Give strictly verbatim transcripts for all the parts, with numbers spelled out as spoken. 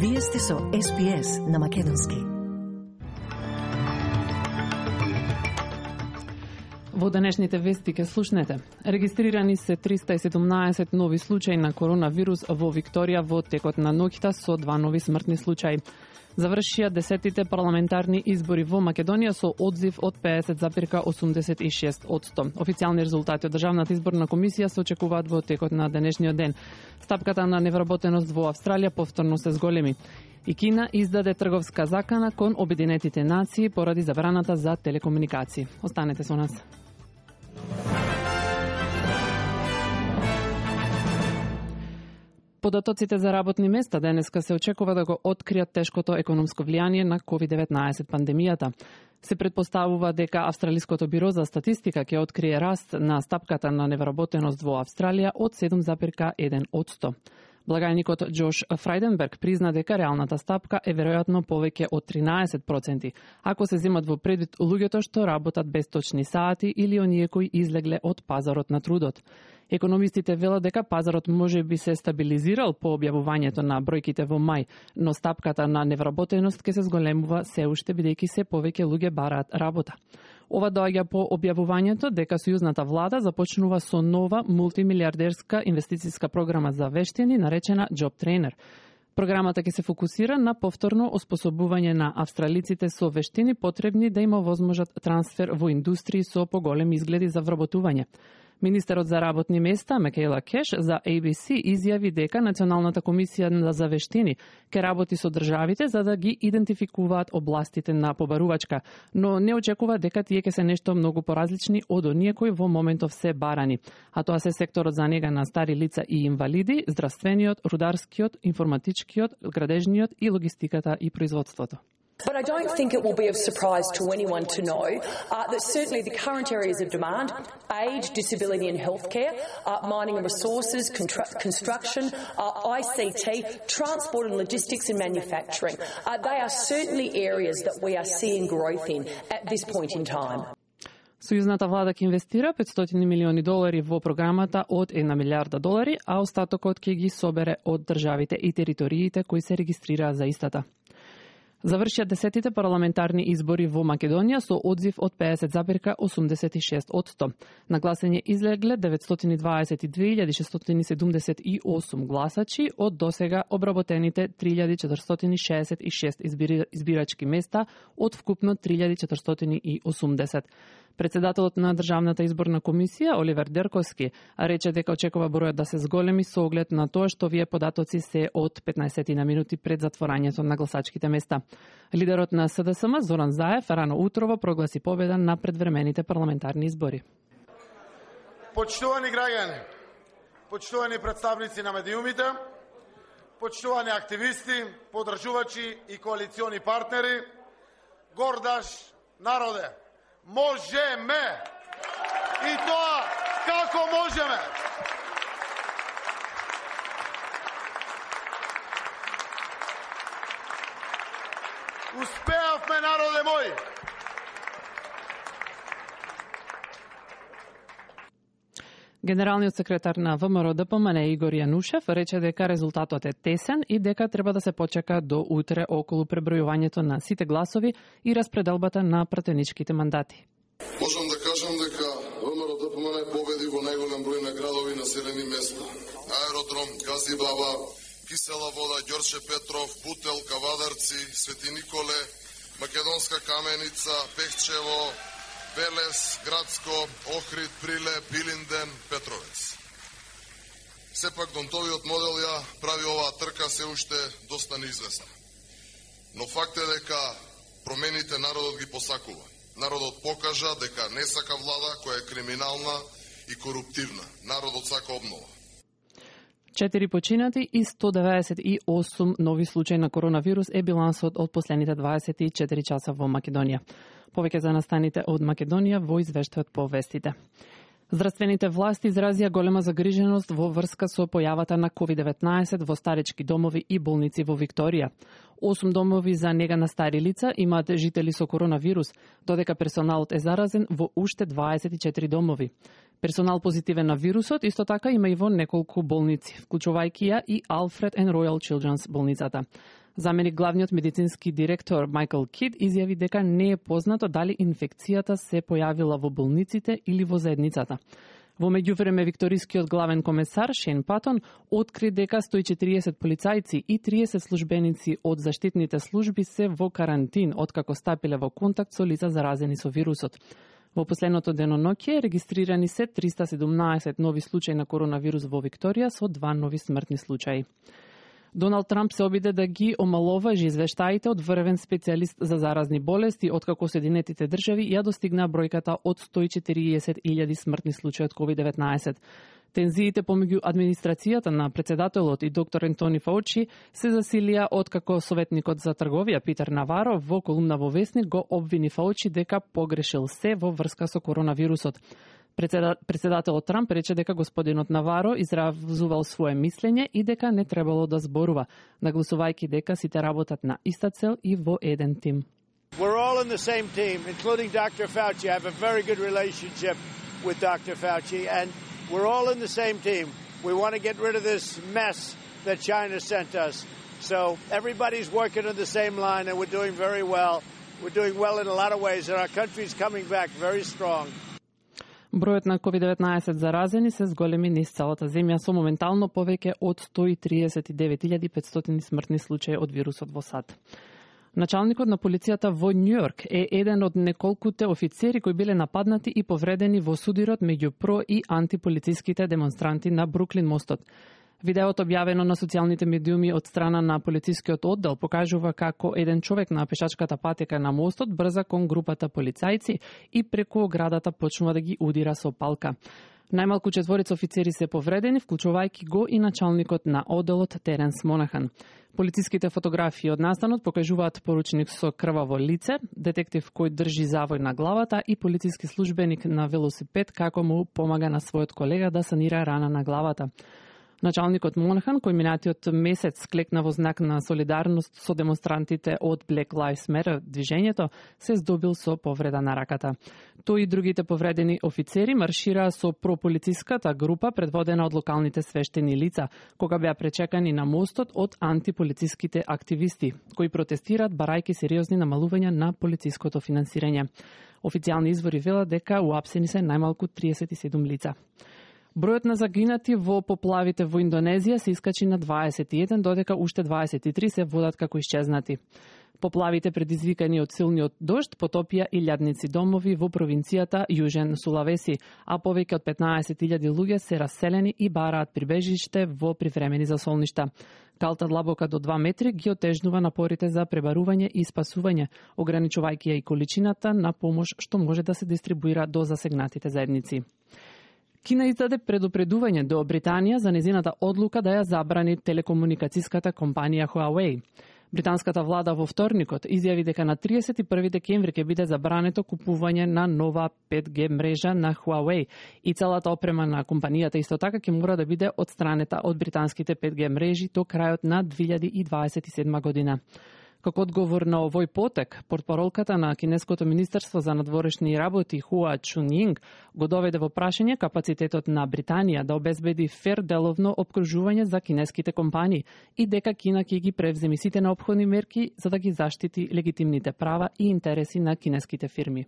Вие сте со Ес Би Ес на Македонски. Во денешните вести ке слушнете. Регистрирани се триста и седумнаесет нови случаи на коронавирус во Викторија во текот на ноќта со два нови смртни случаи. Завршија десетите парламентарни избори во Македонија со одзив од педесет запирка осумдесет и шест одсто. Официјални резултати од Државната изборна комисија се очекуваат во текот на денешниот ден. Стапката на невработеност во Австралија повторно се зголеми. И Кина издаде трговска закана кон Обединетите нации поради забраната за телекомуникации. Останете со нас. Податоците за работни места денеска се очекува да го откријат тешкото економско влијание на ковид деветнаесет пандемијата. Се предпоставува дека Австралиското биро за статистика ќе открие раст на стапката на невработеност во Австралија од седум запирка еден одсто. Благајникот Джош Фрајденберг призна дека реалната стапка е веројатно повеќе од тринаесет проценти, ако се земат во предвид луѓето што работат без точни сати или оние кои излегле од пазарот на трудот. Економистите велат дека пазарот може би се стабилизирал по објавувањето на бројките во мај, но стапката на невработеност ќе се зголемува се уште бидејќи се повеќе луѓе бараат работа. Ова доаѓа по објавувањето дека сојузната влада започнува со нова мултимилиардерска инвестициска програма за вештини наречена Job Trainer. Програмата ќе се фокусира на повторно оспособување на австралиците со вештини потребни да има возможат трансфер во индустрии со поголеми изгледи за вработување. Министерот за работни места Микаела Кеш за Ей Би Си изјави дека Националната комисија за вештини ќе работи со државите за да ги идентификуваат областите на побарувачка, но не очекува дека тие ќе се нешто многу поразлични од оние кои во моментов се барани, а тоа се секторот за нега на стари лица и инвалиди, здравствениот, рударскиот, информатичкиот, градежниот и логистиката и производството. But I don't think it will be of surprise to anyone to know uh, that certainly the current areas of demand, age, disability and healthcare, uh, mining and resources, construction, uh, I C T, transport and logistics and manufacturing, uh, they are certainly areas that we are seeing growth in at this point in time. Сојузната влада ќе инвестира петстотини милиони долари во програмата од една милиарда долари, а остатокот ќе ги собере од државите и териториите кои се регистрираа за истата. Завршија десетите парламентарни избори во Македонија со одзив од педесет запирка осумдесет и шест одсто. На гласање излегле деветстотини дваесет и две илјади шестстотини седумдесет и осум гласачи од досега обработените три илјади четиристотини шеесет и шест избирачки места од вкупно три илјади четиристотини и осумдесет. Председателот на Државната изборна комисија Оливер Дерковски рече дека очекува бројот да се зголеми со оглед на тоа што овие податоци се од петнаесет на минути пред затворањето на гласачките места. Лидерот на С Д С М Зоран Заев рано утрово прогласи победа на предвремените парламентарни избори. Почитувани граѓани, почитувани представници на медиумите, почитувани активисти, подржувачи и коалициони партнери, гордаш народе, можеме! И тоа како можеме! Успеавме, народе мој! Генералниот секретар на В М Р Д П М Н Игор Јанушев рече дека резултатот е тесен и дека треба да се почека до утре околу пребројувањето на сите гласови и распределбата на пратеничките мандати. Можам да кажам дека В М Р Д П М Н победи во најголем број на градови и населени места. Аеродром, Гази Баба, Кисела вода, Ѓорче Петров, Бутел, Кавадарци, Свети Николе, Македонска Каменица, Пехчево, Велес, Градско, Охрид, Приле, Билинден, Петровец. Сепак Донтовиот модел ја прави оваа трка се уште доста неизвестна. Но факт е дека промените народот ги посакува. Народот покажа дека не сака влада која е криминална и коруптивна. Народот сака обнова. Четири починати и сто деветдесет и осум нови случаи на коронавирус е билансот од последните дваесет и четири часа во Македонија. Повеќе за настаните од Македонија во извештајот по вестите. Здравствените власти изразија голема загриженост во врска со појавата на ковид деветнаесет во старечки домови и болници во Викторија. Осум домови за нега на стари лица имаат жители со коронавирус, додека персоналот е заразен во уште дваесет и четири домови. Персонал позитивен на вирусот исто така има и во неколку болници, вклучувајќи ја и Alfred and Royal Children's болницата. Заменик главниот медицински директор Майкл Кид изјави дека не е познато дали инфекцијата се појавила во болниците или во заедницата. Во меѓувреме, викторискиот главен комесар Шейн Патон откри дека сто и четириесет полицајци и триесет службеници од заштитните служби се во карантин откако стапиле во контакт со лица заразени со вирусот. Во последното деноноќе регистрирани се триста седумнаесет нови случаи на коронавирус во Викторија со два нови смртни случаи. Доналд Трамп се обиде да ги омаловажи извештаите од врвен специјалист за заразни болести откако Соединетите држави ја достигнаа бројката од сто и четириесет илјади смртни случаи од ковид деветнаесет. Тензиите помеѓу администрацијата на претседателот и доктор Ентони Фаучи се засилија откако советникот за трговија Питер Наваро во колумна во Весник го обвини Фаучи дека погрешил се во врска со коронавирусот. Претседателот Трамп рече дека господинот Наваро изразувал свое мислење и дека не требало да зборува, нагласувајќи дека сите работат на иста цел и во еден тим. We're all in the same team, including doctor Fauci. I have a very good relationship with doctor Fauci, and we're all in the same team. We want to get rid of this mess that China sent us. So everybody's working on the same line, and we're doing very well. We're doing well in a lot of ways, and our country's coming back very strong. Бројот на ковид деветнаесет заразени се зголеми низ целата земја со моментално повеќе од сто и триесет и девет илјади петстотини смртни случаи од вирусот во САД. Началникот на полицијата во Њујорк е еден од неколкуте офицери кои биле нападнати и повредени во судирот меѓу про и антиполициските демонстранти на Бруклин мостот. Видеото објавено на социјалните медиуми од страна на полицискиот оддел покажува како еден човек на пешачката патека на мостот брза кон групата полицајци и преку оградата почнува да ги удира со палка. Најмалку четворица офицери се повредени, вклучувајќи го и началникот на одделот Теренс Монахан. Полициските фотографии од настанот покажуваат поручник со крваво лице, детектив кој држи завој на главата и полициски службеник на велосипед како му помага на својот колега да санира рана на главата. Началникот Монахан, кој минатиот месец клекна во знак на солидарност со демонстрантите од Black Lives Matter движењето, се здобил со повреда на раката. Тој и другите повредени офицери маршираа со прополициската група предводена од локалните свештени лица, кога беа пречекани на мостот од антиполициските активисти, кои протестираат барајќи сериозни намалувања на полициското финансирање. Официјални извори велат дека уапсени се најмалку триесет и седум лица. Бројот на загинати во поплавите во Индонезија се искачи на дваесет и еден, додека уште дваесет и три се водат како исчезнати. Поплавите предизвикани од силниот дожд потопија илјадници домови во провинцијата Јужен Сулавеси, а повеќе од петнаесет илјади луѓе се раселени и бараат прибежиште во привремени засолништа. Калта длабока до два метри ги отежнува напорите за пребарување и спасување, ограничувајќи ја и количината на помош што може да се дистрибуира до засегнатите заедници. Кина издаде предупредување до Британија за незината одлука да ја забрани телекомуникацијската компанија Huawei. Британската влада во вторникот изјави дека на триесет и први декември ќе биде забрането купување на нова пет G мрежа на Huawei и целата опрема на компанијата исто така ќе мора да биде одстранета од британските пет G мрежи до крајот на две илјади и дваесет и седма година. Како одговор на овој потек, портпаролката на Кинеското министерство за надворешни работи Хуа Чунјинг го доведе во прашање капацитетот на Британија да обезбеди фер деловно опкружување за кинеските компании и дека Кина ќе ги превземи сите неопходни мерки за да ги заштити легитимните права и интереси на кинеските фирми.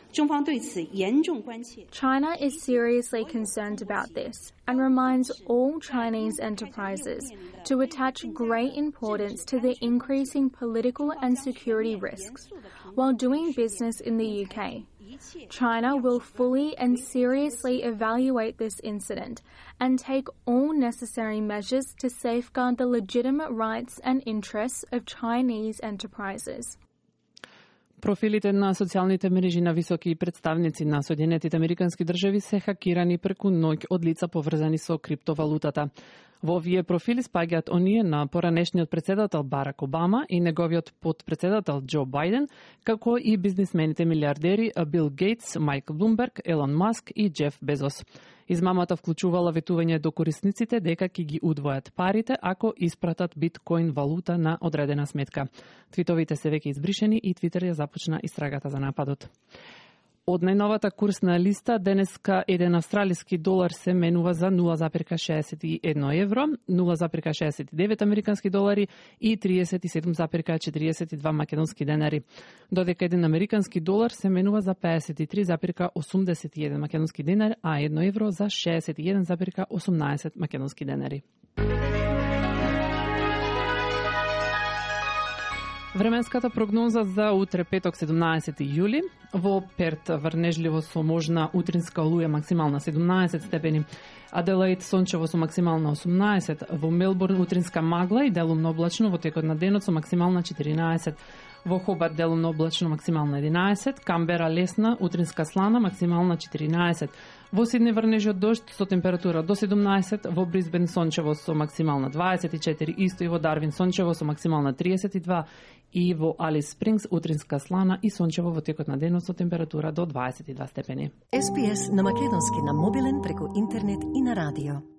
China is seriously concerned about this and reminds all Chinese enterprises to attach great importance to the increasing political and security risks while doing business in the U K. China will fully and seriously evaluate this incident and take all necessary measures to safeguard the legitimate rights and interests of Chinese enterprises. Профилите на социјалните мрежи на високи представници на Соединетите Американски држави се хакирани преку ноќ од лица поврзани со криптовалутата. Во овие профили спаѓаат оние на поранешниот претседател Барак Обама и неговиот потпредседател Џо Бајден, како и бизнисмените милиардери Бил Гейтс, Майк Блумберг, Елон Маск и Џеф Безос. Измамата вклучувала ветување до корисниците дека ќе ги удвојат парите ако испратат биткоин валута на одредена сметка. Твитовите се веќе избришени и Твитер ја започна истрагата за нападот. Од најновата курсна листа, денеска еден австралиски долар се менува за нула запирка шеесет и едно евро, нула запирка шеесет и девет американски долари и триесет и седум запирка четириесет и два македонски денари. Додека еден американски долар се менува за пеесет и три запирка осумдесет и еден македонски денар, а едно евро за шеесет и еден запирка осумнаесет македонски денари. Временската прогноза за утре петок седумнаесети јули. Во Перт врнежливо со можна утринска олуја максимална седумнаесет степени. Аделаид сончево со максимална осумнаесет. Во Мелбурн утринска магла и делумно облачно во текот на денот со максимална четиринаесет. Во Хобарт делумно облачно максимална единаесет. Камбера лесна утринска слана максимална четиринаесет. Во Сиднеј врнежи од дожд со температура до седумнаесет, во Брисбен сончево со максимална дваесет и четири, исто и во Дарвин сончево со максимална триесет и два и во Алис Спрингс утринска слана и сончево во текот на денот со температура до дваесет и два степени. Ес Би Ес на македонски на мобилен преку интернет и на радио.